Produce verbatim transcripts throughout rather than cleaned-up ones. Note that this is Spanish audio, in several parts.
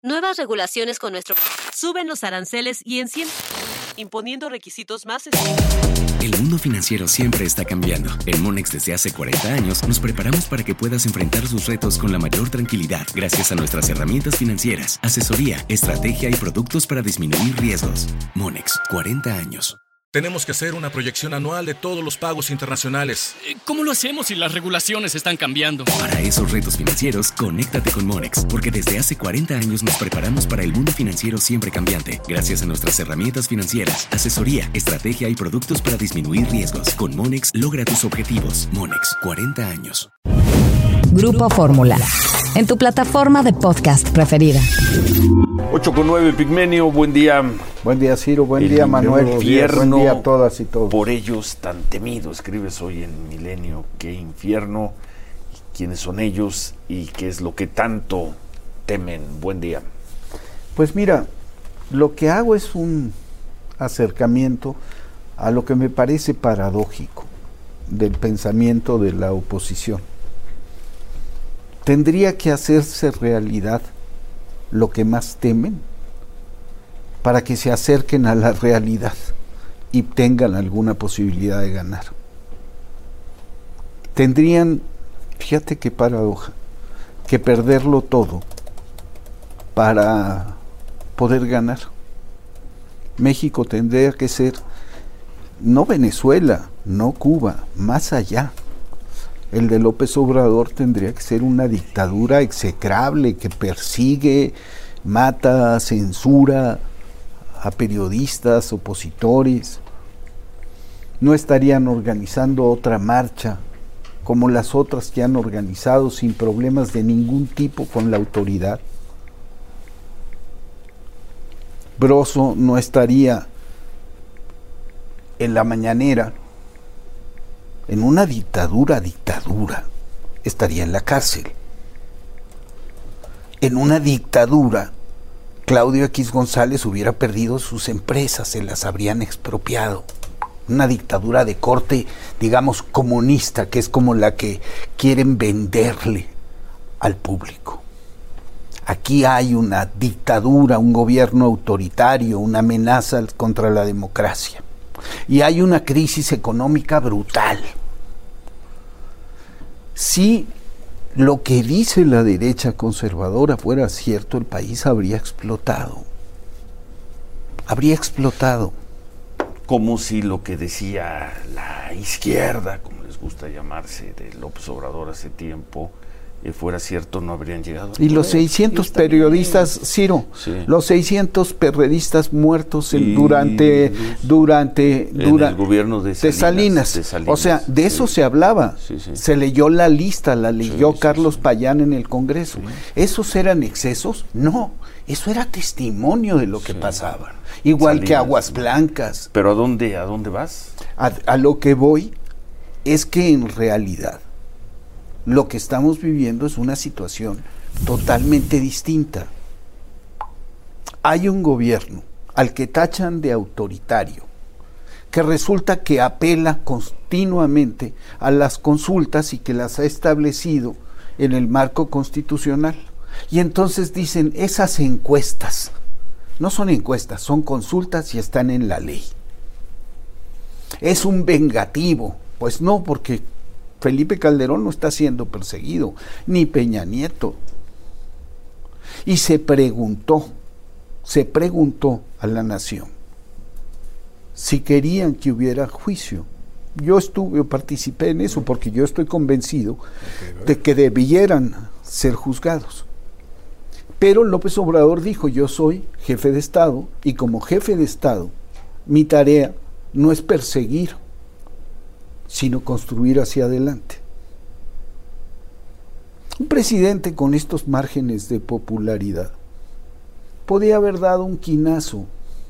Nuevas regulaciones con nuestro... Suben los aranceles y encienden... imponiendo requisitos más estrictos. El mundo financiero siempre está cambiando. En Monex desde hace cuarenta años nos preparamos para que puedas enfrentar sus retos con la mayor tranquilidad gracias a nuestras herramientas financieras, asesoría, estrategia y productos para disminuir riesgos. Monex, cuarenta años. Tenemos que hacer una proyección anual de todos los pagos internacionales. ¿Cómo lo hacemos si las regulaciones están cambiando? Para esos retos financieros, conéctate con Monex, porque desde hace cuarenta años nos preparamos para el mundo financiero siempre cambiante, gracias a nuestras herramientas financieras, asesoría, estrategia y productos para disminuir riesgos. Con Monex, logra tus objetivos. Monex, cuarenta años. Grupo Fórmula, en tu plataforma de podcast preferida. ocho con nueve, Pigmenio, buen día. Buen día, Ciro, buen El día, Manuel. Infierno, buen día a todas y todos. Por ellos tan temido, escribes hoy en Milenio, qué infierno, quiénes son ellos y qué es lo que tanto temen. Buen día. Pues mira, lo que hago es un acercamiento a lo que me parece paradójico del pensamiento de la oposición. Tendría que hacerse realidad lo que más temen para que se acerquen a la realidad y tengan alguna posibilidad de ganar. Tendrían, fíjate qué paradoja, que perderlo todo para poder ganar. México tendría que ser no Venezuela, no Cuba, más allá. El de López Obrador tendría que ser una dictadura execrable que persigue, mata, censura a periodistas, opositores. No estarían organizando otra marcha como las otras que han organizado sin problemas de ningún tipo con la autoridad. Broso no estaría en la mañanera. En una dictadura, dictadura, estaría en la cárcel. En una dictadura, Claudio X González hubiera perdido sus empresas, se las habrían expropiado. Una dictadura de corte, digamos, comunista, que es como la que quieren venderle al público. Aquí hay una dictadura, un gobierno autoritario, una amenaza contra la democracia. Y hay una crisis económica brutal. Si lo que dice la derecha conservadora fuera cierto, el país habría explotado. Habría explotado. Como si lo que decía la izquierda, como les gusta llamarse, de López Obrador hace tiempo, eh, fuera cierto, no habrían llegado. Y los seiscientos periodistas, bien. Ciro, sí. los seiscientos periodistas muertos en, durante durante dura, el gobierno de Salinas, de, Salinas. de Salinas. O sea, de eso sí. se hablaba. Sí, sí. Se leyó la lista, la leyó sí, Carlos sí, sí. Payán en el Congreso. Sí. ¿Esos eran excesos? No, eso era testimonio de lo que sí. pasaba. Igual Salinas, que Aguas Blancas. ¿Pero a dónde, a dónde vas? A, a lo que voy es que en realidad lo que estamos viviendo es una situación totalmente distinta. Hay un gobierno al que tachan de autoritario, que resulta que apela continuamente a las consultas y que las ha establecido en el marco constitucional. Y entonces dicen, esas encuestas, no son encuestas, son consultas y están en la ley. Es un vengativo. Pues no, porque Felipe Calderón no está siendo perseguido, ni Peña Nieto. Y se preguntó, se preguntó a la nación si querían que hubiera juicio. Yo estuve, yo participé en eso porque yo estoy convencido de que debieran ser juzgados. Pero López Obrador dijo, yo soy jefe de Estado y como jefe de Estado, mi tarea no es perseguir, sino construir hacia adelante. Un presidente con estos márgenes de popularidad podía haber dado un quinazo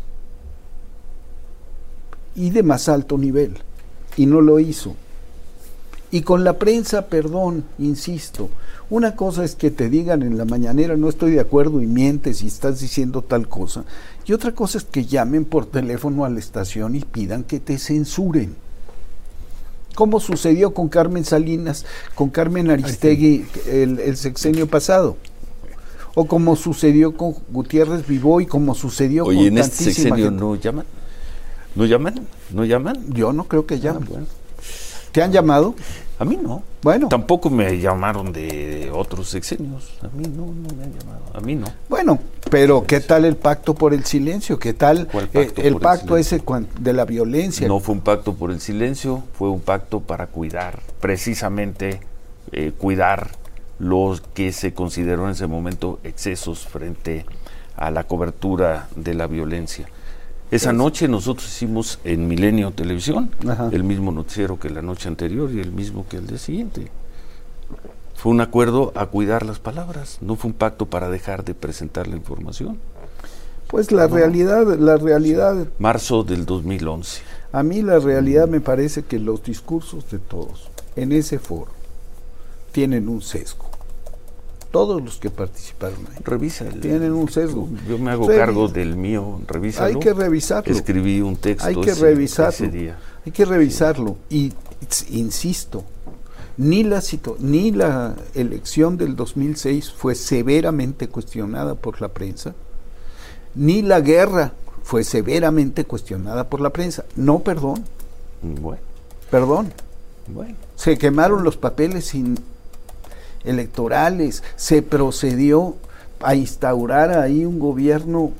y de más alto nivel, y no lo hizo. Y con la prensa, perdón, insisto, una cosa es que te digan en la mañanera no estoy de acuerdo y mientes y estás diciendo tal cosa, y otra cosa es que llamen por teléfono a la estación y pidan que te censuren. Como sucedió con Carmen Salinas, con Carmen Aristegui el, el sexenio pasado. O como sucedió con Gutiérrez Vivó y como sucedió Oye, con en este tantísima sexenio gente. no llaman. ¿No llaman? ¿No llaman? Yo no creo que llamen. Ah, bueno. ¿Te han llamado? A mí no. Bueno. Tampoco me llamaron de otros sexenios. A mí no, no me han llamado. A mí no. Bueno, pero ¿qué tal el pacto por el silencio? ¿Qué tal ¿Cuál eh, pacto el por el pacto silencio? ese cuan- de la violencia? No fue un pacto por el silencio, fue un pacto para cuidar, precisamente eh, cuidar los que se consideró en ese momento excesos frente a la cobertura de la violencia. Esa noche nosotros hicimos en Milenio Televisión Ajá. el mismo noticiero que la noche anterior y el mismo que el día siguiente. Fue un acuerdo a cuidar las palabras, no fue un pacto para dejar de presentar la información. Pues la No. realidad, la realidad, Marzo del dos mil once. a mí la realidad me parece que los discursos de todos en ese foro tienen un sesgo. Todos los que participaron ahí Revisa. el- tienen un sesgo. Yo me hago Revi- cargo del mío, revísalo. Hay que revisarlo. Escribí un texto Hay que ese, revisarlo. ese día. Hay que revisarlo. Y ts- insisto, ni la situ- ni la elección del dos mil seis fue severamente cuestionada por la prensa, ni la guerra fue severamente cuestionada por la prensa. No, perdón, Bueno, perdón. bueno. Se quemaron los papeles sin electorales, se procedió a instaurar ahí un gobierno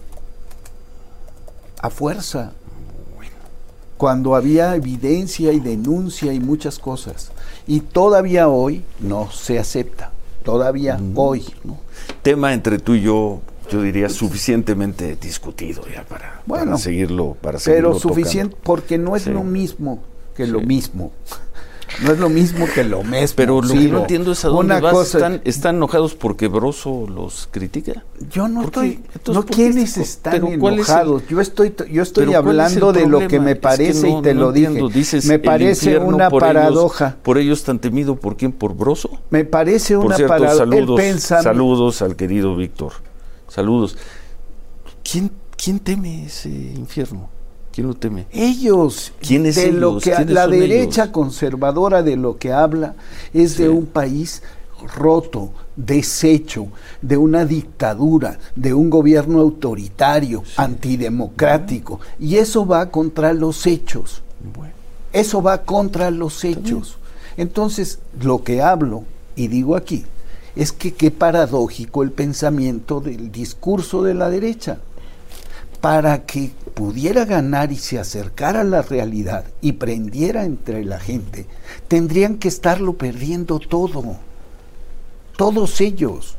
a fuerza, cuando había evidencia y denuncia y muchas cosas. Y todavía hoy no se acepta, todavía Mm. hoy, ¿no? Tema entre tú y yo, yo diría suficientemente discutido ya para, Bueno, para seguirlo, para Pero seguirlo suficiente, tocando. porque no es Sí. lo mismo que Sí. lo mismo. No es lo mismo que lo mismo. Pero lo que Ciro. no entiendo es a dónde Una vas. cosa- ¿Están, ¿Están enojados porque Broso los critica? Yo no ¿Por qué? estoy, Entonces, no ¿por qué quienes este co- están pero cuál es el- enojados. Yo estoy, yo estoy Pero ¿cuál es el hablando de lo que problema? me Es que parece no- y te no lo entiendo. dije. Dices, Me el parece infierno una por paradoja. Ellos, ¿Por ellos tan temido por quién? ¿Por Broso? Me parece Por una cierto, paradoja. saludos, El pensam- saludos al querido Víctor. Saludos. ¿Quién, quién teme ese infierno? ¿Quién lo teme? Ellos, ¿Quién es de lo ellos? que ¿Quiénes la son derecha ellos? conservadora de lo que habla es Sí. de un país roto, deshecho, de una dictadura, de un gobierno autoritario, antidemocrático, y eso va contra los hechos. Bueno, Eso va contra los hechos. Entonces, lo que hablo, y digo aquí, es que qué paradójico el pensamiento del discurso de la derecha. Para que pudiera ganar y se acercara a la realidad y prendiera entre la gente, tendrían que estarlo perdiendo todo. Todos ellos.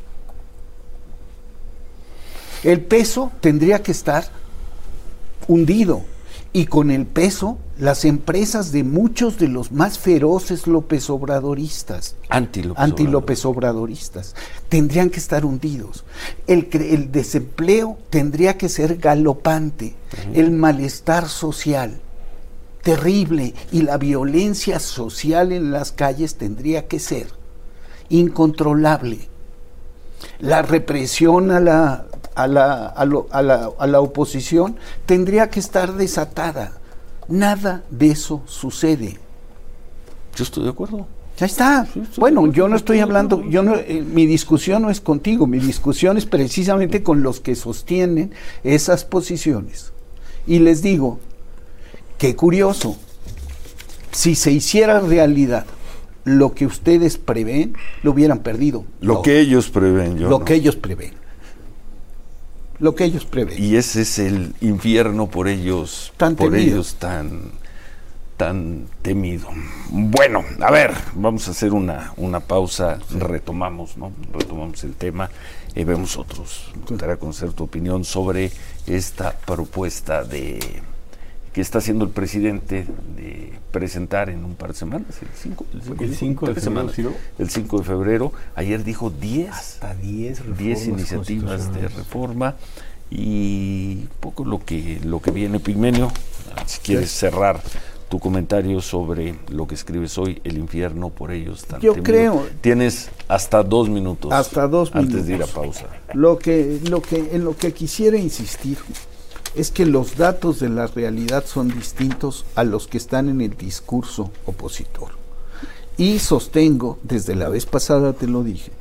El peso tendría que estar hundido. Y con el peso, las empresas de muchos de los más feroces López Obradoristas, anti-López anti-López Obradoristas, tendrían que estar hundidos. El, cre- el desempleo tendría que ser galopante, uh-huh. El malestar social, terrible, y la violencia social en las calles tendría que ser incontrolable. La represión a la, a la, a lo, a la, a la oposición tendría que estar desatada. Nada de eso sucede. Yo estoy de acuerdo. Ya está. Sí, bueno, yo no estoy hablando, yo no, eh, mi discusión no es contigo, mi discusión es precisamente con los que sostienen esas posiciones. Y les digo, qué curioso, si se hiciera realidad lo que ustedes prevén, lo hubieran perdido. Lo no. que ellos prevén, yo Lo no. que ellos prevén. Lo que ellos prevén. Y ese es el infierno por ellos, Tan por temido. ellos tan, tan temido. Bueno, a ver, vamos a hacer una, una pausa, retomamos, ¿no? Retomamos el tema y vemos otros. Me gustaría conocer tu opinión sobre esta propuesta de que está haciendo el presidente de presentar en un par de semanas, el cinco, el cinco, el cinco de febrero, semanas, el cinco de febrero. Ayer dijo diez, hasta diez iniciativas de reforma y poco lo que lo que viene. Pigmenio, si quieres cerrar tu comentario sobre lo que escribes hoy, el infierno por ellos tan Yo temido. creo. Tienes hasta dos minutos. Hasta dos antes minutos. de ir a pausa. Lo que, lo que, en lo que quisiera insistir es que los datos de la realidad son distintos a los que están en el discurso opositor. Y sostengo, desde la vez pasada te lo dije,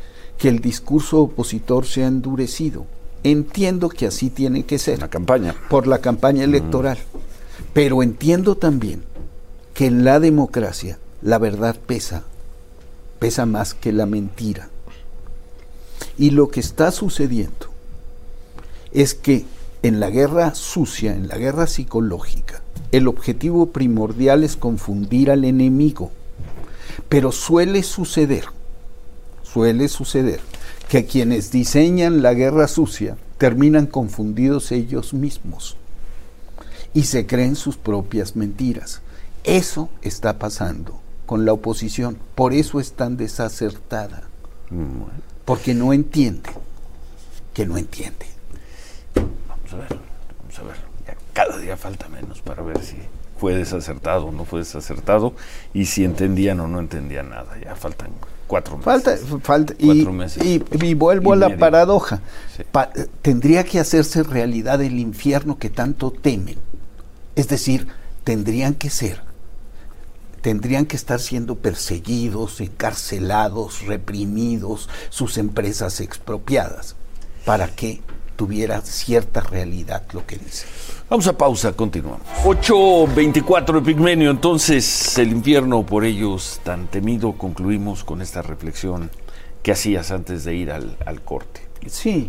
que el discurso opositor se ha endurecido. Entiendo que así tiene que ser. La campaña. Por la campaña electoral. Mm. Pero entiendo también que en la democracia la verdad pesa, pesa más que la mentira. Y lo que está sucediendo es que en la guerra sucia, en la guerra psicológica, el objetivo primordial es confundir al enemigo. Pero suele suceder, suele suceder que quienes diseñan la guerra sucia terminan confundidos ellos mismos y se creen sus propias mentiras. Eso está pasando con la oposición, por eso es tan desacertada, porque no entiende, que no entiende. Vamos a ver, vamos a ver, ya cada día falta menos para ver si fue desacertado o no fue desacertado, y si entendían o no entendían nada. Ya faltan cuatro meses. Falta, falta cuatro y, meses. Y, y vuelvo y a la medio. paradoja. Sí. Pa, tendría que hacerse realidad el infierno que tanto temen. Es decir, tendrían que ser, tendrían que estar siendo perseguidos, encarcelados, reprimidos, sus empresas expropiadas, para que tuviera cierta realidad lo que dice. Vamos a pausa, continuamos. ocho veinticuatro Epigmenio, entonces el infierno por ellos tan temido. Concluimos con esta reflexión que hacías antes de ir al, al corte. Sí,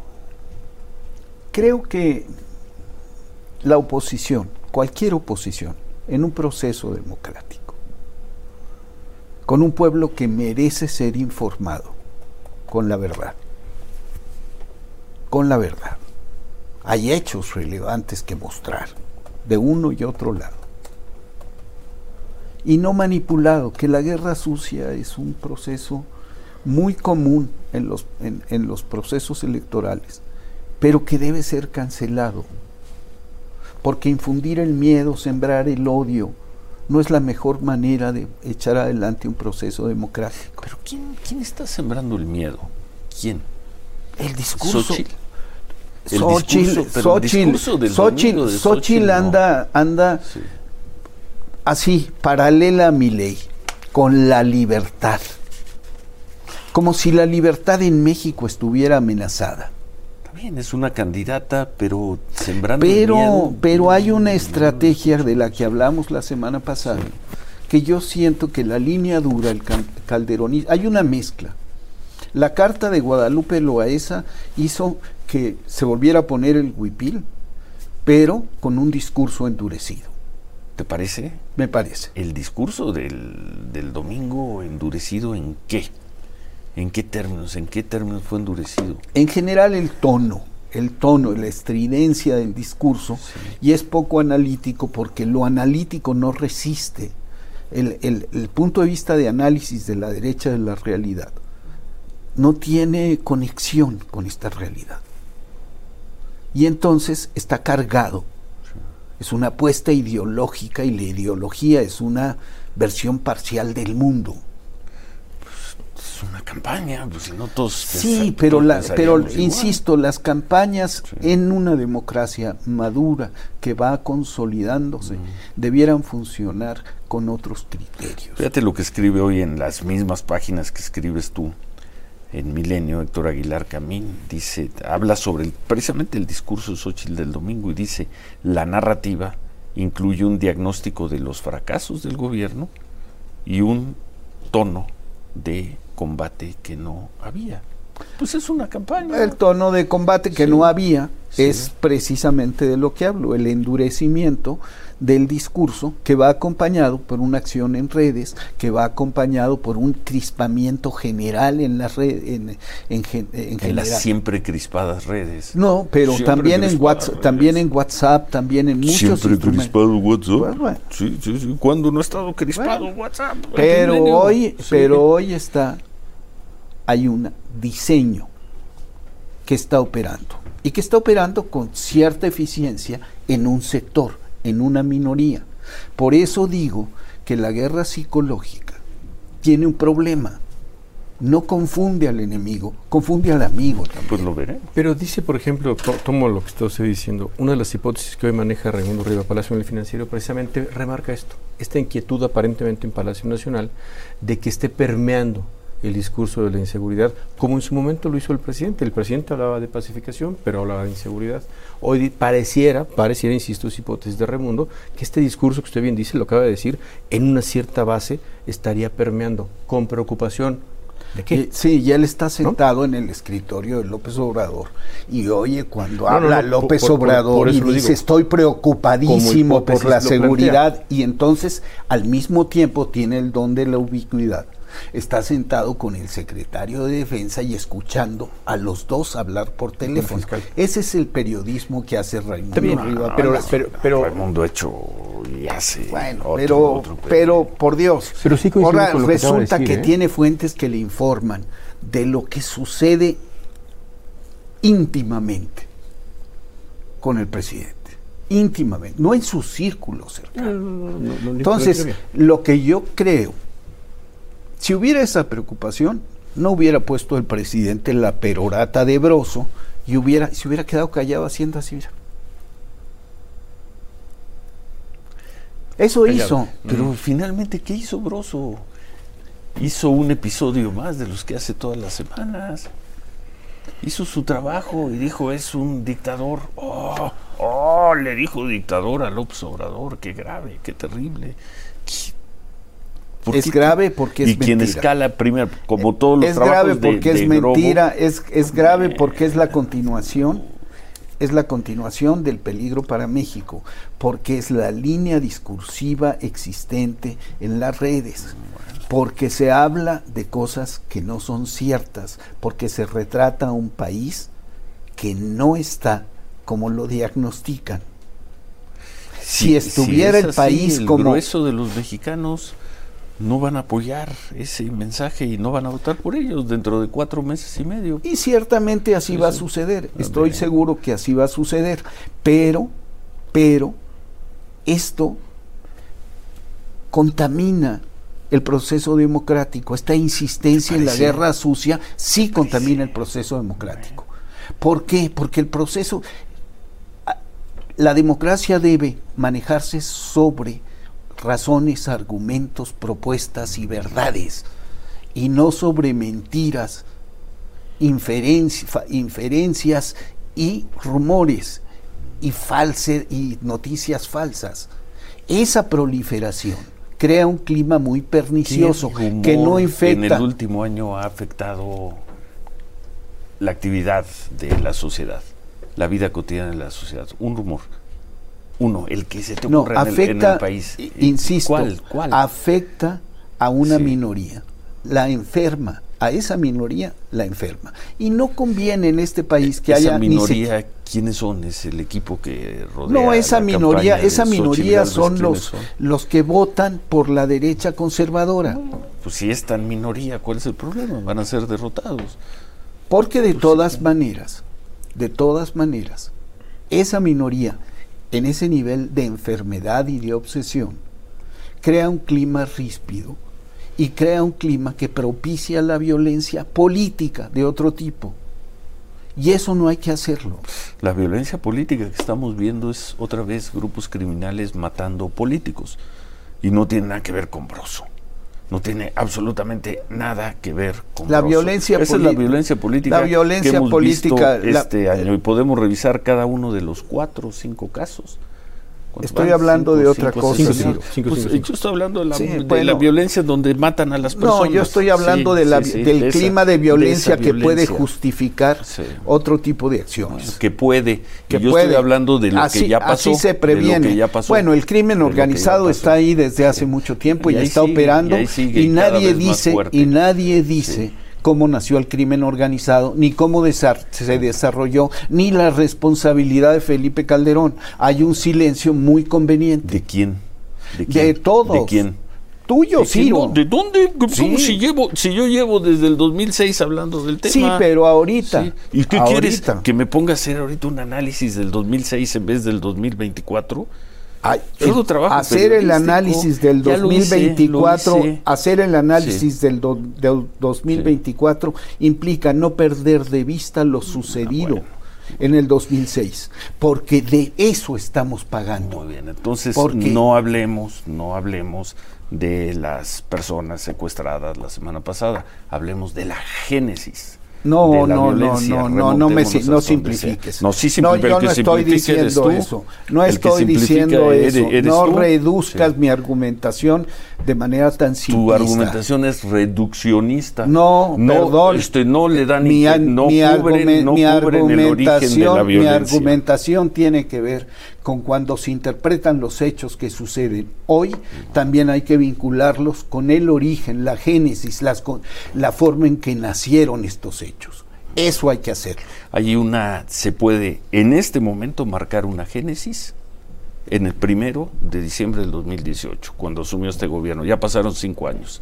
creo que la oposición, cualquier oposición, en un proceso democrático, con un pueblo que merece ser informado con la verdad, con la verdad. Hay hechos relevantes que mostrar, de uno y otro lado. Y no manipulado, que la guerra sucia es un proceso muy común en los, en, en los procesos electorales, pero que debe ser cancelado. Porque infundir el miedo, sembrar el odio, no es la mejor manera de echar adelante un proceso democrático. Pero ¿quién, quién está sembrando el miedo? ¿Quién? El discurso. Xochitl. El Xochitl, discurso, pero el discurso del Xochitl, domingo de Xochitl Xochitl anda, no. anda Sí. así, paralela a Milei, con la libertad. Como si la libertad en México estuviera amenazada. Está bien, es una candidata, pero sembrando Pero, el miedo. pero hay una estrategia de la que hablamos la semana pasada, sí. que yo siento que la línea dura, el calderonismo, hay una mezcla. La carta de Guadalupe Loaesa hizo que se volviera a poner el huipil, pero con un discurso endurecido. ¿Te parece? Me parece. ¿El discurso del, del domingo endurecido en qué? ¿En qué términos? ¿En qué términos fue endurecido? En general el tono, el tono, la estridencia del discurso, sí. y es poco analítico porque lo analítico no resiste el, el, el punto de vista de análisis de la derecha de la realidad. No tiene conexión con esta realidad. Y entonces está cargado. Sí. Es una apuesta ideológica y la ideología es una versión parcial del mundo. Pues es una campaña, pues si no todos Sí, pero, la, pero insisto, las campañas sí. en una democracia madura que va consolidándose mm. debieran funcionar con otros criterios. Fíjate lo que escribe hoy en las mismas páginas que escribes tú. En Milenio, Héctor Aguilar Camín dice, habla sobre el, precisamente el discurso de Xochitl del domingo y dice, la narrativa incluye un diagnóstico de los fracasos del gobierno y un tono de combate que no había. Pues es una campaña. El tono de combate que sí. no había sí. es precisamente de lo que hablo, el endurecimiento del discurso que va acompañado por una acción en redes, que va acompañado por un crispamiento general en las redes, en, en, en, en general. las siempre crispadas redes. No, pero también en WhatsApp, también en WhatsApp, también en muchos siempre crispado WhatsApp. Bueno, bueno. Sí, sí, sí. ¿Cuándo no ha estado crispado bueno, WhatsApp? Pero hoy, sí. pero hoy está, hay un diseño que está operando y que está operando con cierta eficiencia en un sector, en una minoría. Por eso digo que la guerra psicológica tiene un problema. No confunde al enemigo, confunde al amigo también. Pues lo veré. Pero dice, por ejemplo, to- tomo lo que está usted diciendo, una de las hipótesis que hoy maneja Raimundo Riva Palacio en el Financiero precisamente remarca esto, esta inquietud aparentemente en Palacio Nacional de que esté permeando el discurso de la inseguridad, como en su momento lo hizo el presidente. El presidente hablaba de pacificación, pero hablaba de inseguridad. Hoy pareciera, pareciera, insisto, es hipótesis de Raimundo, que este discurso que usted bien dice, lo acaba de decir, en una cierta base estaría permeando con preocupación. ¿De qué? Sí, ya él está sentado, ¿no?, en el escritorio de López Obrador y oye cuando no, habla no, no, por, López por, Obrador por, por y dice digo, estoy preocupadísimo por la seguridad y entonces al mismo tiempo tiene el don de la ubicuidad. Está sentado con el secretario de Defensa y escuchando a los dos hablar por teléfono. Ese es el periodismo que hace Raimundo Riva no, pero, no, pero, pero Raimundo hecho y hace bueno, otro, pero, otro, pero, pero por Dios, pero sí ahora con lo resulta que, decir, que ¿eh? tiene fuentes que le informan de lo que sucede íntimamente con el presidente. Íntimamente, no en su círculo cercano. No, no, no, no, Entonces, lo que yo creo, si hubiera esa preocupación, no hubiera puesto el presidente la perorata de Broso y hubiera, se hubiera quedado callado haciendo así, mira. Eso Callado. hizo. Pero mm. finalmente, ¿qué hizo Broso? Hizo un episodio más de los que hace todas las semanas. Hizo su trabajo y dijo, es un dictador. Oh, oh, le dijo dictador a López Obrador. Qué grave, qué terrible. Es grave porque es y mentira. quien escala primero, como todos los es trabajos grave porque de, es de mentira, Grobo, es, es grave porque es la continuación, es la continuación del peligro para México, porque es la línea discursiva existente en las redes, porque se habla de cosas que no son ciertas, porque se retrata a un país que no está como lo diagnostican. Si, si estuviera si el así, país el como... El grueso de los mexicanos no van a apoyar ese mensaje y no van a votar por ellos dentro de cuatro meses y medio. Y ciertamente así Eso, va a suceder, a estoy ver. seguro que así va a suceder, pero, pero, esto contamina el proceso democrático, esta insistencia en la guerra sucia sí contamina el proceso democrático. ¿Por qué? Porque el proceso, la democracia debe manejarse sobre razones, argumentos, propuestas y verdades, y no sobre mentiras, inferenci inferencias y rumores y, false y noticias falsas. Esa proliferación crea un clima muy pernicioso que no infecta. En el último año ha afectado la actividad de la sociedad, la vida cotidiana de la sociedad. Un rumor. Uno, el que se te ocurra no, afecta, en, el, en el país. Insisto, ¿Cuál, cuál? afecta a una sí. minoría, la enferma, a esa minoría la enferma. Y no conviene en este país que esa haya... minoría, ni se... ¿quiénes son? ¿Es el equipo que rodea No, esa la minoría, esa de minoría son los, son los que votan por la derecha conservadora. No, pues si es tan minoría, ¿cuál es el problema? Van a ser derrotados. Porque de pues todas sí. maneras, de todas maneras, esa minoría en ese nivel de enfermedad y de obsesión, crea un clima ríspido y crea un clima que propicia la violencia política de otro tipo. Y eso no hay que hacerlo. La violencia política que estamos viendo es otra vez grupos criminales matando políticos. Y no tiene nada que ver con Broso. No tiene absolutamente nada que ver con la Broso. violencia Esa es la violencia política la violencia que hemos política visto este la, año y podemos revisar cada uno de los cuatro o cinco casos. Estoy hablando cinco, de otra cinco, cosa. Cinco, cinco, cinco, cinco, pues, cinco, cinco. Yo estoy hablando de la, sí, de bueno, la violencia donde matan a las personas. No, yo estoy hablando sí, de la, sí, sí, del de clima esa, de violencia de que violencia. puede justificar sí. otro tipo de acciones. Bueno, que puede. Que yo puede. estoy hablando de lo así, que ya pasó. Así se previene. De lo que ya pasó, bueno, el crimen organizado está ahí desde hace mucho tiempo y, y está sigue, operando y, sigue, y, y nadie dice y nadie dice sí. cómo nació el crimen organizado, ni cómo se desarrolló, ni la responsabilidad de Felipe Calderón. Hay un silencio muy conveniente. ¿De quién? ¿De quién? De todos. ¿De quién? Tuyo, ¿De Ciro. No? ¿De dónde? ¿Cómo sí. si llevo, si yo llevo desde el dos mil seis hablando del tema? Sí, pero ahorita. Sí. ¿Y qué ahorita. quieres? ¿Que me ponga a hacer ahorita un análisis del dos mil seis en vez del dos mil veinticuatro? Ay, el, trabajo hacer el análisis del dos mil veinticuatro, hice, hacer el análisis sí. del, do, del dos mil veinticuatro sí. implica no perder de vista lo sucedido. Ah, bueno. en el dos mil seis, porque de eso estamos pagando. Muy bien, entonces Porque- no hablemos, no hablemos de las personas secuestradas la semana pasada, hablemos de la génesis. No, de la no, no, violencia, no, no, no me si- remontémonos no hasta donde simplifiques. sea. No, sí No, simplifica, yo el no que estoy simplifica eres diciendo tú. eso. No El que estoy simplifica diciendo eres- eso. eres No tú. reduzcas Sí. mi argumentación de manera tan simplista. Tu argumentación es reduccionista. No, perdón. Este, no le dan mi, ni, an- no mi, cubren, argumen- no mi cubren el origen de la argumentación, mi violencia. argumentación tiene que ver con cuando se interpretan los hechos que suceden hoy, también hay que vincularlos con el origen, la génesis, las, con- la forma en que nacieron estos hechos. Eso hay que hacer. Hay una, se puede en este momento marcar una génesis en el primero de diciembre del dos mil dieciocho, cuando asumió este gobierno. Ya pasaron cinco años.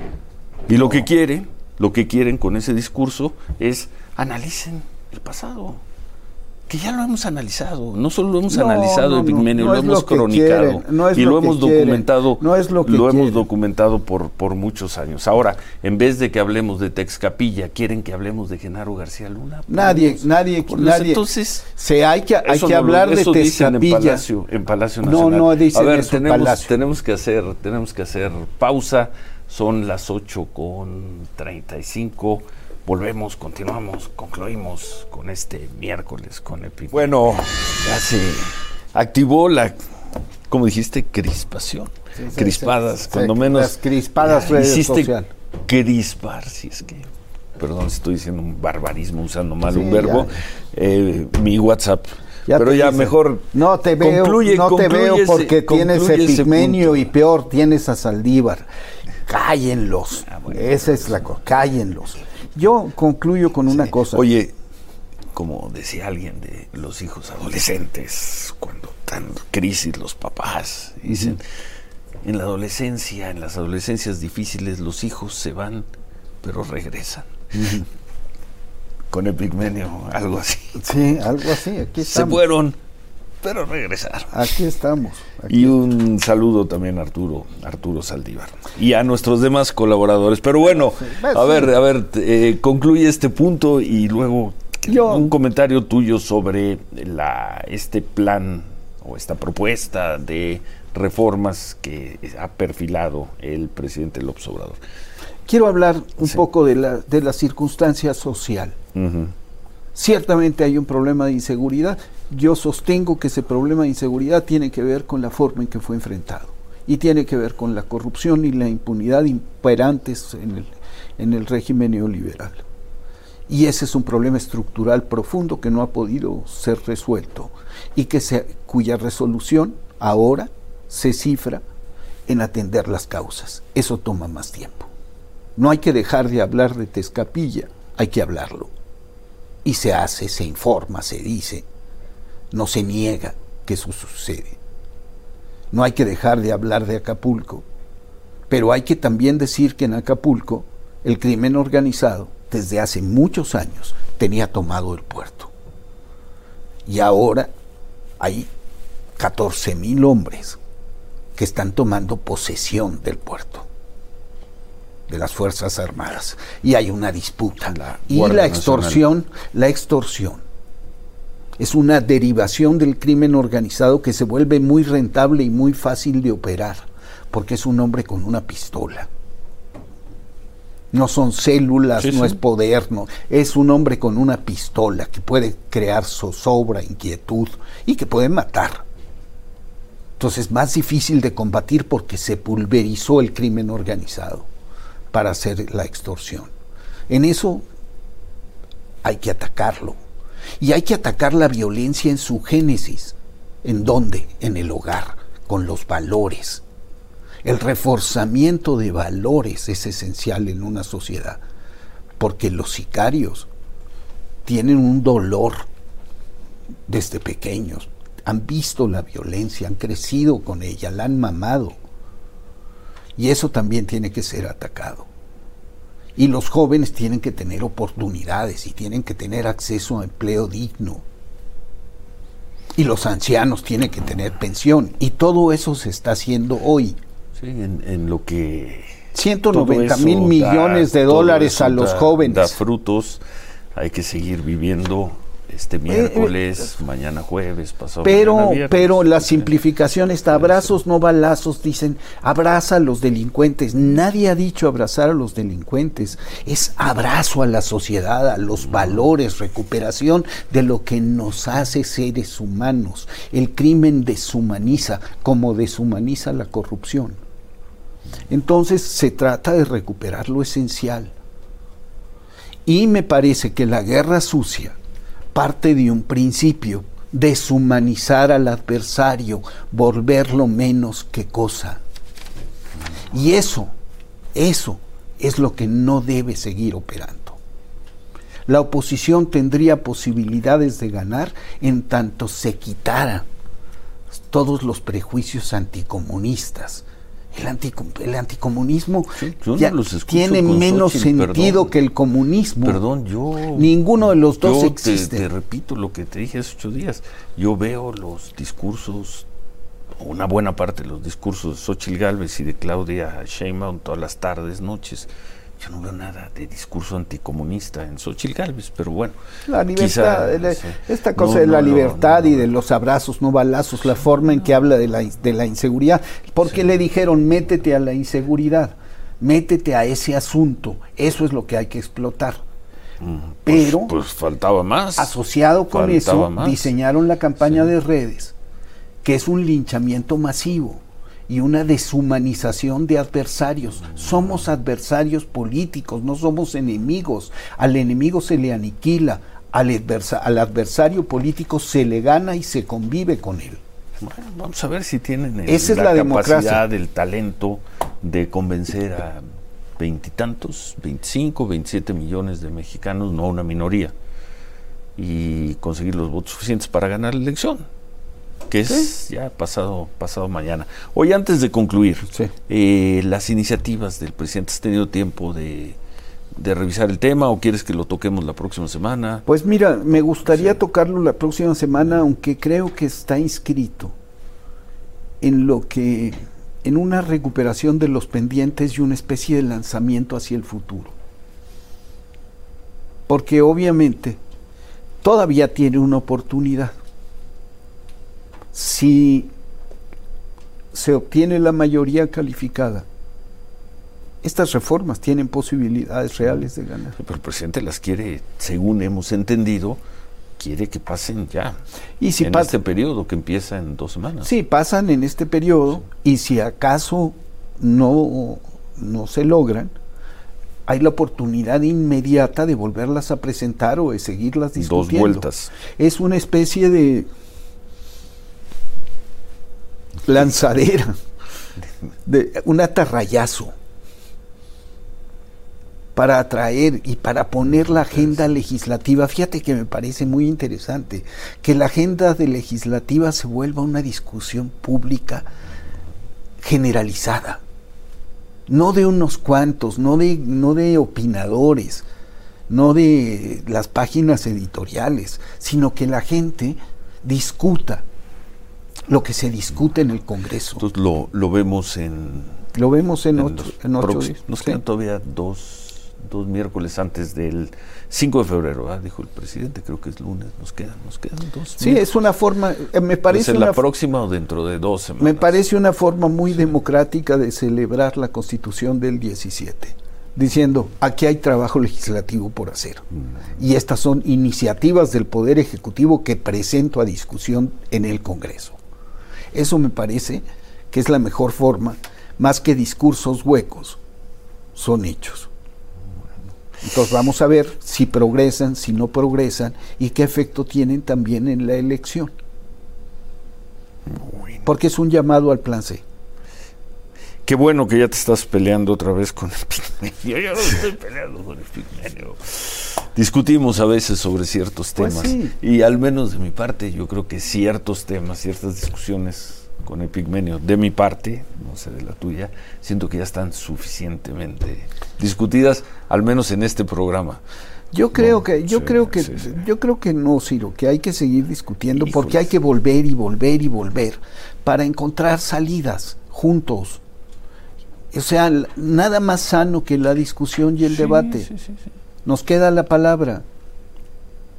Y lo que quieren, lo que quieren con ese discurso es analicen el pasado. Que ya lo hemos analizado, no solo lo hemos No, analizado, no, Epigmenio, no, no lo es hemos lo que cronicado quieren, no es y lo lo que hemos quieren, documentado, no es lo que hemos quieren. documentado por, por muchos años. Ahora, en vez de que hablemos de Texcapilla, quieren que hablemos de Genaro García Luna. Nadie, Pues, nadie, pues, nadie. entonces, Se hay que, hay eso que no lo- hablar de eso dicen en Texcapilla. Palacio, en Palacio No, Nacional. no dicen A ver, eso en tenemos, Palacio. tenemos que hacer, tenemos que hacer pausa. Son las ocho con treinta y cinco. Volvemos, continuamos, concluimos con este miércoles con Epigmenio. Bueno, ya se activó la, ¿cómo dijiste? Crispación. Sí, sí, Crispadas, sí, cuando sí, menos. las crispadas ya redes hiciste social. Crispar, si es que. Perdón, estoy diciendo un barbarismo, usando mal Sí, un verbo. ya. Eh, mi WhatsApp. Ya Pero te ya dicen, mejor. No te veo, concluye- no te concluye veo ese- porque tienes concluye ese Epigmenio punto. y peor tienes a Saldívar. Cállenlos. Ah, bueno. Esa es la cosa. Cállenlos. Yo concluyo con una cosa. Oye, como decía alguien de los hijos adolescentes, cuando están en crisis los papás, dicen, en la adolescencia, en las adolescencias difíciles, los hijos se van, pero regresan. Con Epigmenio, algo así. Sí, algo así. Aquí Se estamos. fueron, pero regresaron. Aquí estamos. Aquí. Y un saludo también a Arturo, Arturo Saldívar. Y a nuestros demás colaboradores. Pero bueno, pues a sí. ver, a ver, eh, concluye este punto y luego Yo- un comentario tuyo sobre la este plan o esta propuesta de reformas que ha perfilado el presidente López Obrador. Quiero hablar un Sí. poco de la, de la circunstancia social. Ujú. Ciertamente hay un problema de inseguridad. Yo sostengo que ese problema de inseguridad tiene que ver con la forma en que fue enfrentado y tiene que ver con la corrupción y la impunidad imperantes en el, en el régimen neoliberal. Y ese es un problema estructural profundo que no ha podido ser resuelto y que se, cuya resolución ahora se cifra en atender las causas. Eso toma más tiempo. No hay que dejar de hablar de Texcapilla, hay que hablarlo. Y se hace, se informa, se dice, no se niega que eso sucede. No hay que dejar de hablar de Acapulco, pero hay que también decir que en Acapulco el crimen organizado desde hace muchos años tenía tomado el puerto. Y ahora hay catorce mil hombres que están tomando posesión del puerto, de las Fuerzas Armadas, y hay una disputa. La y Guardia la extorsión, la extorsión es una derivación del crimen organizado que se vuelve muy rentable y muy fácil de operar, porque es un hombre con una pistola. No son células, Sí, no sí. es poder, no. Es un hombre con una pistola que puede crear zozobra, inquietud y que puede matar. Entonces es más difícil de combatir porque se pulverizó el crimen organizado para hacer la extorsión. En eso hay que atacarlo. Y hay que atacar la violencia en su génesis. ¿En dónde? En el hogar, con los valores. El reforzamiento de valores es esencial en una sociedad, porque los sicarios tienen un dolor desde pequeños, han visto la violencia, han crecido con ella, la han mamado, y eso también tiene que ser atacado. Y los jóvenes tienen que tener oportunidades y tienen que tener acceso a empleo digno. Y los ancianos tienen que tener pensión, y todo eso se está haciendo hoy. Sí, en, en lo que ciento todo noventa eso mil millones da- de todo dólares eso a los da- jóvenes. Da frutos, hay que seguir viviendo este miércoles, eh, eh, mañana jueves, pasado pero, mañana viernes. Pero la simplificación está, abrazos no balazos, dicen, abraza a los delincuentes. Nadie ha dicho abrazar a los delincuentes, es abrazo a la sociedad, a los valores, recuperación de lo que nos hace seres humanos. El crimen deshumaniza, como deshumaniza la corrupción. Entonces se trata de recuperar lo esencial. Y me parece que la guerra sucia parte de un principio: deshumanizar al adversario, volverlo menos que cosa. Y eso, eso es lo que no debe seguir operando. La oposición tendría posibilidades de ganar en tanto se quitara todos los prejuicios anticomunistas. El, anticom el anticomunismo sí, ya no tiene menos Xochitl, sentido perdón, que el comunismo. Perdón, yo... Ninguno de los dos yo existe. Te, te repito lo que te dije hace ocho días. Yo veo los discursos, una buena parte de los discursos de Xochitl Gálvez y de Claudia Sheinbaum todas las tardes, noches. Yo no veo nada de discurso anticomunista en Xochitl Gálvez, pero bueno. La libertad, quizá, sí. Esta cosa no, de la no, libertad no, no, y de los abrazos, no balazos, la forma en que habla de la, de la inseguridad. Porque sí. Le dijeron, métete a la inseguridad, métete a ese asunto, eso es lo que hay que explotar. Mm, pero, pues, pues faltaba más. Asociado con faltaba eso, más. diseñaron la campaña sí. de redes, que es un linchamiento masivo y una deshumanización de adversarios. Somos adversarios políticos, no somos enemigos. Al enemigo se le aniquila, al, adversa al adversario político se le gana y se convive con él. Bueno, vamos a ver si tienen el, Esa es la, la capacidad, democracia. el talento de convencer a veintitantos, veinticinco, veintisiete millones de mexicanos, no una minoría, y conseguir los votos suficientes para ganar la elección, que es sí. ya pasado pasado mañana. Hoy, antes de concluir, sí. eh, las iniciativas del presidente, ¿has tenido tiempo de, de revisar el tema o quieres que lo toquemos la próxima semana? Pues mira, me gustaría sí. tocarlo la próxima semana, aunque creo que está inscrito en lo que, en una recuperación de los pendientes y una especie de lanzamiento hacia el futuro. Porque obviamente todavía tiene una oportunidad. Si se obtiene la mayoría calificada, estas reformas tienen posibilidades reales de ganar. Pero el presidente las quiere, según hemos entendido, quiere que pasen ya, y si en este periodo que empieza en dos semanas. Sí, pasan en este periodo, sí. Y si acaso no, no se logran, hay la oportunidad inmediata de volverlas a presentar o de seguirlas discutiendo. Dos vueltas. Es una especie de lanzadera, de un atarrayazo para atraer y para poner la agenda legislativa. Fíjate que me parece muy interesante que la agenda de legislativa se vuelva una discusión pública generalizada, no de unos cuantos, no de, no de opinadores, no de las páginas editoriales, sino que la gente discuta lo que se discute en el Congreso. Entonces lo, lo vemos en... Lo vemos en, en, ocho, en ocho días. Nos sí. quedan todavía dos, dos miércoles antes del cinco de febrero, ¿eh? Dijo el presidente, creo que es lunes, nos quedan, nos quedan dos. Sí, es una forma, eh, me parece... ¿En una, la próxima o dentro de dos semanas? Me parece una forma muy sí. democrática de celebrar la Constitución del diecisiete, diciendo, aquí hay trabajo legislativo por hacer. Mm. Y estas son iniciativas del Poder Ejecutivo que presento a discusión en el Congreso. Eso me parece que es la mejor forma, más que discursos huecos, son hechos. Entonces vamos a ver si progresan, si no progresan y qué efecto tienen también en la elección. Bueno. Porque es un llamado al plan C. Qué bueno que ya te estás peleando otra vez con el Pigmenio. Yo no estoy peleando con el Pigmenio. Discutimos a veces sobre ciertos temas, pues sí. Y al menos de mi parte yo creo que ciertos temas, ciertas discusiones con el Pigmenio, de mi parte, no sé de la tuya, siento que ya están suficientemente discutidas, al menos en este programa. Yo creo no, que, yo sí, creo que, sí, sí. yo creo que no, Ciro, que hay que seguir discutiendo. Híjoles. Porque hay que volver y volver y volver para encontrar salidas juntos. O sea, nada más sano que la discusión y el sí, debate. Sí, sí, sí. Nos queda la palabra.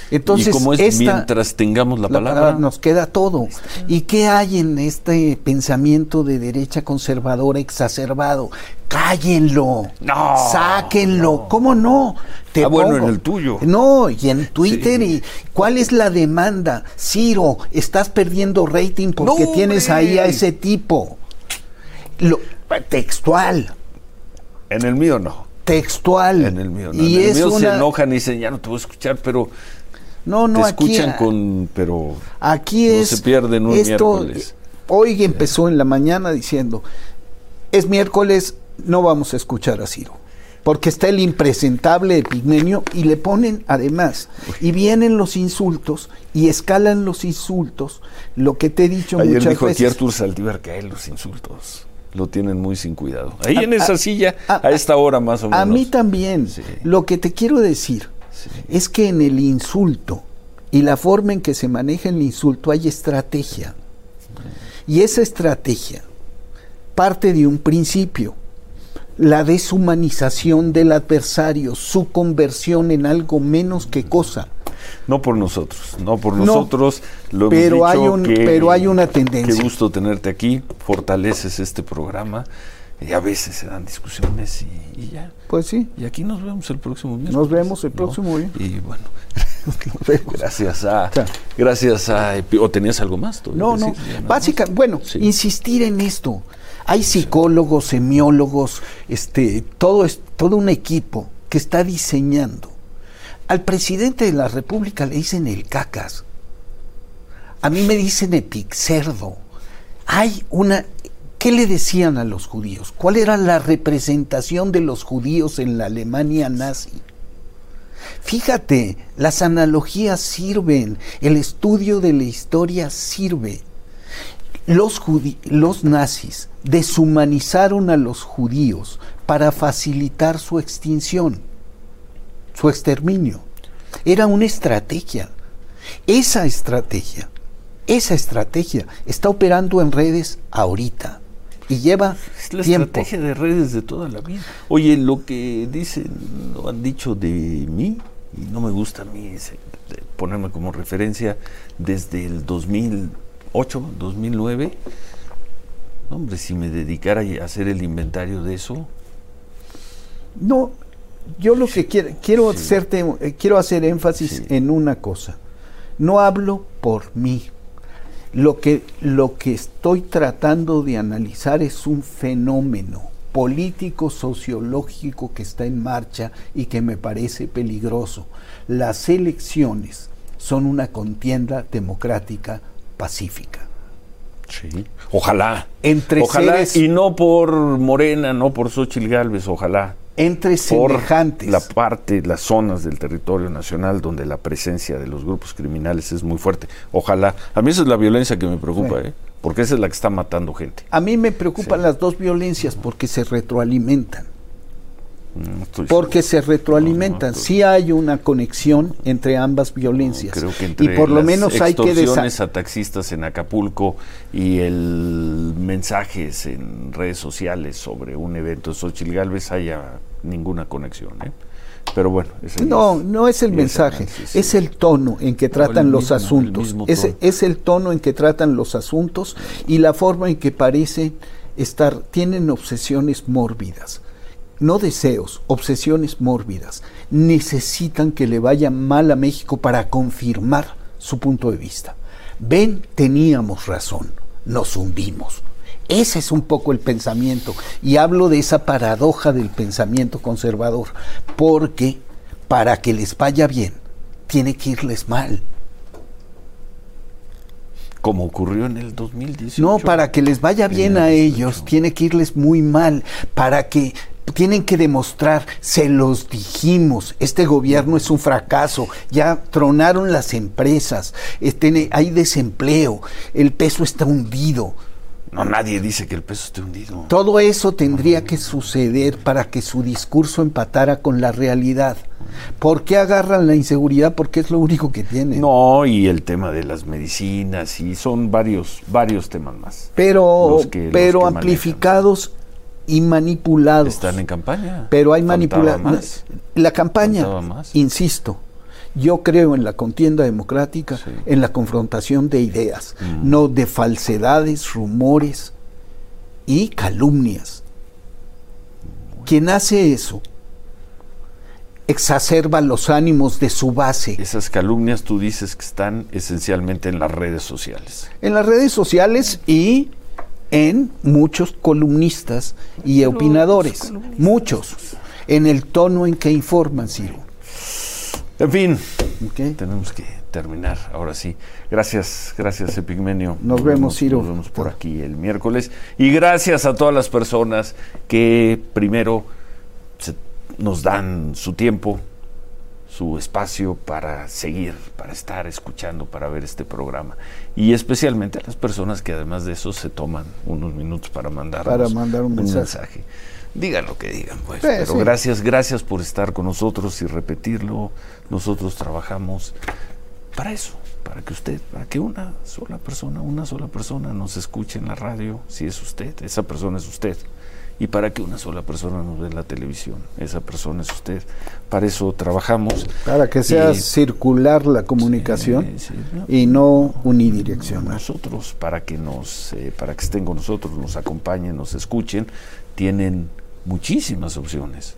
Entonces, y como es, esta, mientras tengamos la, la palabra, palabra, nos queda todo. ¿Y qué hay en este pensamiento de derecha conservadora exacerbado? Cállenlo, no, sáquenlo, no. ¿Cómo no? Te ah, bueno, pongo, en el tuyo. No, y en Twitter, Sí. y ¿cuál es la demanda? Ciro, estás perdiendo rating porque No, tienes hombre. ahí a ese tipo. Lo, textual. En el mío no. Textual. En el mío no. Y en el es mío una... se enojan y dicen, ya no te voy a escuchar, pero No, no, te aquí, escuchan con, pero aquí no es se pierden un esto, miércoles. Hoy empezó en la mañana diciendo, es miércoles, no vamos a escuchar a Ciro, porque está el impresentable de Pigmenio, y le ponen además, y vienen los insultos, y escalan los insultos, lo que te he dicho Ayer muchas dijo veces. aquí Artur Saldívar que a él los insultos lo tienen muy sin cuidado. Ahí A- en esa a- silla, a- a, esta hora más o menos. A mí también. Sí. Lo que te quiero decir Sí. es que en el insulto y la forma en que se maneja el insulto hay estrategia. Y esa estrategia parte de un principio: la deshumanización del adversario, su conversión en algo menos que cosa. No por nosotros, no por No, nosotros. Lo pero hemos dicho hay un- que, pero hay una tendencia. Qué gusto tenerte aquí, fortaleces este programa y a veces se dan discusiones y, y ya. Pues sí. Y aquí nos vemos el próximo miércoles. Nos vemos el ¿no? próximo día. Y bueno, Nos vemos. gracias a, Chao. gracias a, ¿o tenías algo más? tú No, no. decir? Ya nada Básicamente, más. bueno, Sí. insistir en esto. Hay psicólogos, semiólogos, este, todo es todo un equipo que está diseñando. Al presidente de la República le dicen el cacas. A mí me dicen epixerdo. Hay una... ¿Qué le decían a los judíos? ¿Cuál era la representación de los judíos en la Alemania nazi? Fíjate, las analogías sirven, el estudio de la historia sirve. Los, judi- los nazis deshumanizaron a los judíos para facilitar su extinción, su exterminio. Era una estrategia. Esa estrategia, esa estrategia está operando en redes ahorita y lleva Es la tiempo. estrategia de redes de toda la vida. Oye, lo que dicen, lo han dicho de mí, y no me gusta a mí ese, de ponerme como referencia desde el dos mil ocho, dos mil nueve. No, hombre, si me dedicara a hacer el inventario de eso. No, yo lo que quiero, quiero, Sí. hacerte, eh, quiero hacer énfasis Sí. en una cosa. No hablo por mí. Lo que, lo que estoy tratando de analizar es un fenómeno político, sociológico que está en marcha y que me parece peligroso. Las elecciones son una contienda democrática pacífica. Sí. Ojalá. Entre Ojalá, seres- y no por Morena, no por Xóchitl Gálvez, ojalá. Entre Por semejantes. la parte, las zonas del territorio nacional donde la presencia de los grupos criminales es muy fuerte. Ojalá. A mí esa es la violencia que me preocupa, Sí. ¿eh? Porque esa es la que está matando gente. A mí me preocupan Sí. las dos violencias porque se retroalimentan. No estoy Porque se seguro. retroalimentan. No, no, Sí hay una conexión entre ambas violencias. Creo que entre y por lo las menos hay que extorsiones desa- a taxistas en Acapulco y el mensajes en redes sociales sobre un evento de Xóchitl Gálvez haya ninguna conexión, ¿eh? Pero bueno, ese No, es- no es el ese mensaje, análisis, sí. es el tono en que No, tratan el los mismo, el asuntos. mismo Es, tono. es el tono en que tratan los asuntos y la forma en que parece estar, tienen obsesiones mórbidas. No deseos, obsesiones mórbidas. Necesitan que le vaya mal a México para confirmar su punto de vista. Ven, teníamos razón, nos hundimos. Ese es un poco el pensamiento. Y hablo de esa paradoja del pensamiento conservador, porque para que les vaya bien, tiene que irles mal. Como ocurrió en el dos mil dieciocho. No, para que les vaya bien En el a dieciocho. ellos, tiene que irles muy mal, para que tienen que demostrar, se los dijimos, este gobierno es un fracaso, ya tronaron las empresas, este, hay desempleo, el peso está hundido. No, nadie dice que el peso esté hundido. Todo eso tendría que suceder para que su discurso empatara con la realidad. ¿Por qué agarran la inseguridad? Porque es lo único que tienen. No, y el tema de las medicinas, y son varios, varios temas más. pero los que- los pero que amplificados y manipulados. Están en campaña. Pero hay Faltaba manipulación. más. La campaña, Faltaba más. insisto, Yo creo en la contienda democrática, sí. en la confrontación de ideas, mm. no de falsedades, rumores y calumnias. Quien hace eso exacerba los ánimos de su base. Esas calumnias tú dices que están esencialmente en las redes sociales. En las redes sociales y en muchos columnistas y Pero opinadores, columnistas. muchos, en el tono en que informan, Ciro. En fin, okay. tenemos que terminar ahora sí. Gracias, gracias Epigmenio. Nos, nos vemos, Ciro. Nos vemos por aquí el miércoles. Y gracias a todas las personas que primero se nos dan su tiempo, su espacio para seguir, para estar escuchando, para ver este programa. Y especialmente a las personas que además de eso se toman unos minutos para mandarnos para mandar un, un mensaje. mensaje. Digan lo que digan, pues. Sí, Pero sí. gracias, gracias por estar con nosotros y repetirlo. Nosotros trabajamos para eso, para que usted, para que una sola persona, una sola persona nos escuche en la radio, si es usted, esa persona es usted. Y para que una sola persona nos ve en la televisión, esa persona es usted. Para eso trabajamos. Para que sea y, circular la comunicación sí, sí, no, y no unidireccional. Nosotros, para que nos, eh, para que estén con nosotros, nos acompañen, nos escuchen, tienen muchísimas opciones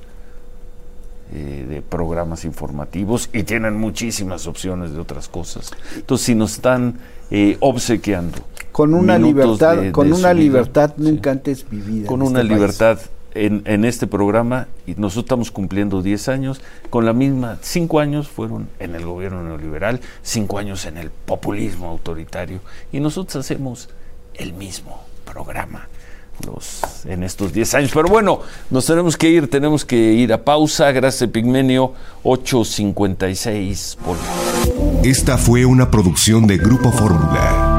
eh, de programas informativos y tienen muchísimas opciones de otras cosas. Entonces, si nos están eh, obsequiando con una libertad, de, con de una libertad vida, nunca sí. antes vivida. Con en una este libertad en, en este programa, y nosotros estamos cumpliendo diez años, con la misma, cinco años fueron en el gobierno neoliberal, cinco años en el populismo autoritario, y nosotros hacemos el mismo programa los, en estos diez años. Pero bueno, nos tenemos que ir, tenemos que ir a pausa. Gracias, Epigmenio. ocho cincuenta y seis. Por... Esta fue una producción de Grupo Fórmula.